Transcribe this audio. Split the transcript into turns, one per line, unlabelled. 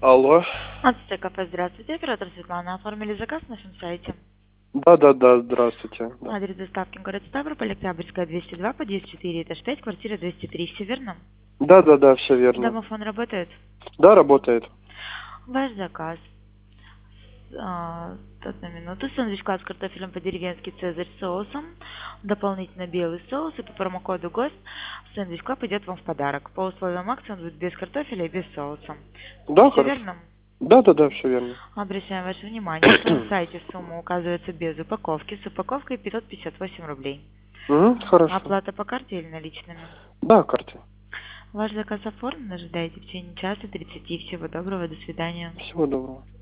Алло.
Ацтек кафе, здравствуйте. Оператор Светлана. Оформили заказ на нашем сайте.
Да, здравствуйте. Да.
Адрес доставки город Ставрополь, Октябрьская, 202, подъезд 4, этаж 5, квартира 203. Все верно?
Да, все верно.
Домофон работает?
Да, работает.
Ваш заказ. Одну минуту. Сэндвич-класс с картофелем по-деревенски «Цезарь» с соусом. Дополнительно белый соус. И по промокоду ГОСТ сэндвич-клаб идет вам в подарок. По условиям акции он будет без картофеля и без соуса.
Да,
Все
хорошо.
верно?
Да, все верно.
Обращаем ваше внимание, что на сайте сумма указывается без упаковки, с упаковкой 558 рублей.
Хорошо.
Оплата по карте или наличными?
Да, карта.
Ваш заказ оформлен, ожидайте в течение часа 30. Всего доброго, до свидания.
Всего доброго.